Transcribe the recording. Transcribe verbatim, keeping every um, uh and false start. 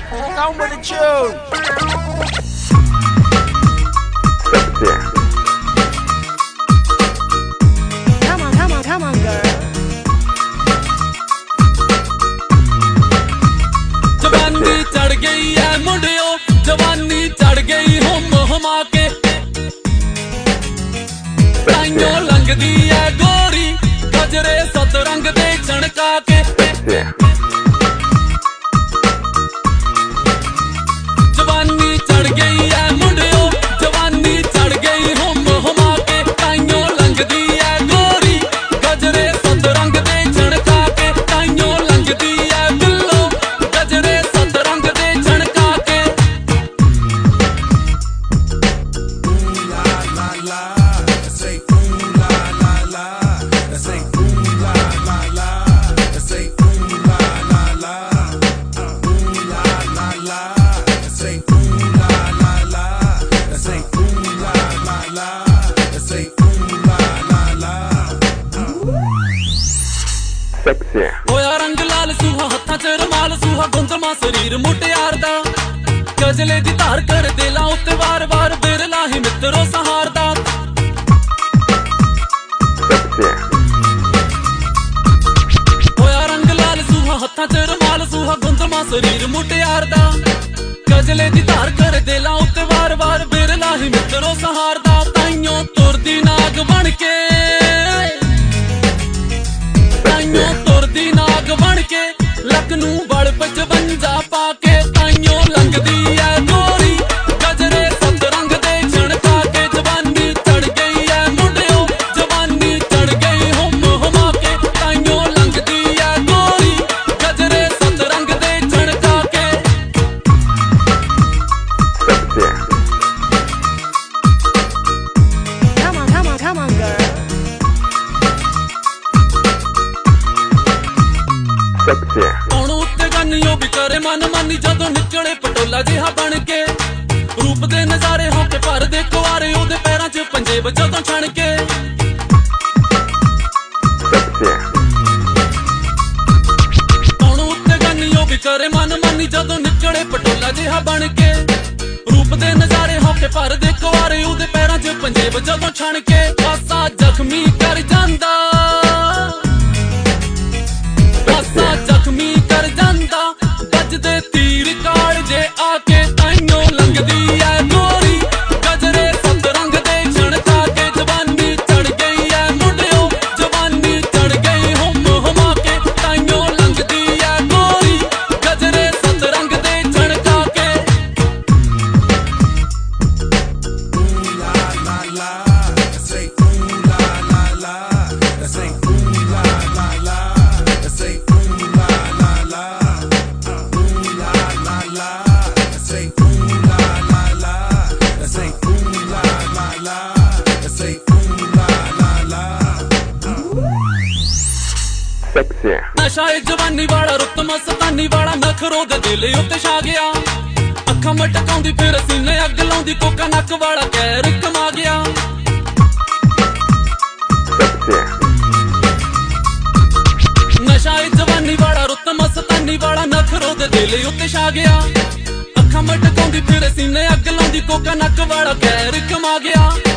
Down with the tune. Come on, come on, come on, girl. जवानी चढ़ गई है मुंडियो, जवानी चढ़ गई हुम हुमा के, ताइयों लंघदी है गोरी गजरे सतरंग दे छणका के। जवानी चढ़ गई है मुंडियो, जवानी चढ़ गई हुम हुमा के, ताइयों लंघदी है गोरी गजरे सतरंग दे छणका के, ताइयों लंघदी है बिल्लो गजरे सतरंग दे छणका के। होया रंग लाल सूहा हत्थां च रमाल सूहा, गुंदमा शरीर मुटियार दा, गजले दी धार कर दिलां उत्ते वार वार बिरला ही मित्रो सहार दा। होया रंग लाल सूहा हत्थां च रमाल सूहा, गुंदमा शरीर मुटियार दा, गजले दी धार कर दिलां उत्ते वार वार बिरला ही मित्रो सहार दा। ताइयों तुरदी नाग बन के, ताइयों तुरदी नाग बन के, लक नूं बल पचवंजा पाके, ताइयों लंघदी है गोरी गजरे सतरंग दे छणका के। जवानी चढ़ गई है मुंडियो, जवानी चढ़ गई हुम हुमा के, ताइयों लंघदी है गोरी गजरे सतरंग दे छणका के। Come on, come on, come on, girl. ਹੁਣ ਉੱਤੇ ਗੰਨਿਓ ਵੀ ਕਰੇ ਮਨ ਮਾਨੀ, ਜਦੋਂ ਨਿਕਲੇ ਪਟੋਲਾ ਜਿਹਾ ਬਣ ਕੇ, ਰੂਪ ਦੇ ਨਜ਼ਾਰੇ ਹੋ ਕੇ ਭਰ ਦੇ ਕੁਆਰੇ, ਉਹਦੇ ਪੈਰਾਂ 'ਚ ਪੰਜੇਬ ਜਦੋਂ ਛਣ ਕੇ। ਹੁਣ ਉੱਤੇ ਗੰਨਿਓ ਵੀ ਕਰੇ ਮਨ ਮਾਨੀ, ਜਦੋਂ ਨਿਕਲੇ ਪਟੋਲਾ ਜਿਹਾ ਬਣ ਕੇ, ਰੂਪ ਦੇ ਨਜ਼ਾਰੇ ਹੋ ਕੇ ਭਰ ਦੇ ਕੁਆਰੇ, ਉਹਦੇ ਪੈਰਾਂ 'ਚ ਪੰਜੇਬ ਜਦੋਂ ਛਣ ਕੇ। ਪਾਸਾ ਜ਼ਖਮੀ ਕਰ ਜਾਂਦਾ, ਪਾਸਾ ਜ਼ਖਮੀ ਕਰ ਜਾਂਦਾ, ਵੱਜਦੇ ਤੀਰ ਕਾਲ ਜੇ ਆ ਕੇ, ਤਾਈਓਂ ਲੰਘਦੀ ਐ ਗੋਰੀ ਗਜਰੇ ਸਤਰੰਗ ਦੇ ਛਣਕਾ ਕੇ। ਜਵਾਨੀ ਚੜ ਗਈ ਐ ਮੁੰਡਿਓ, ਜਵਾਨੀ ਚੜ ਗਈ ਹੁਮ ਹੁਮਾ ਕੇ, ਤਾਈਓਂ ਲੰਘਦੀ ਐ ਗੋਰੀ ਗਜਰੇ ਸਤਰੰਗ ਦੇ ਛਣਕਾ ਕੇ। नशा ए जवानी वाला रुत मस्तानी वाला, नखरो दे दिल उत्ते छा गया, अखां मटकाउंदी फिर सीने अग लाउंदी, कोका नक वाला कैर कमा गया। नशा ए जवानी वाला रुत मस्तानी वाला, नखरो दे दिल उत्ते छा गया, अखां मटकाउंदी फिर सीने अग लाउंदी, कोका नक वाला कैर कमा गया।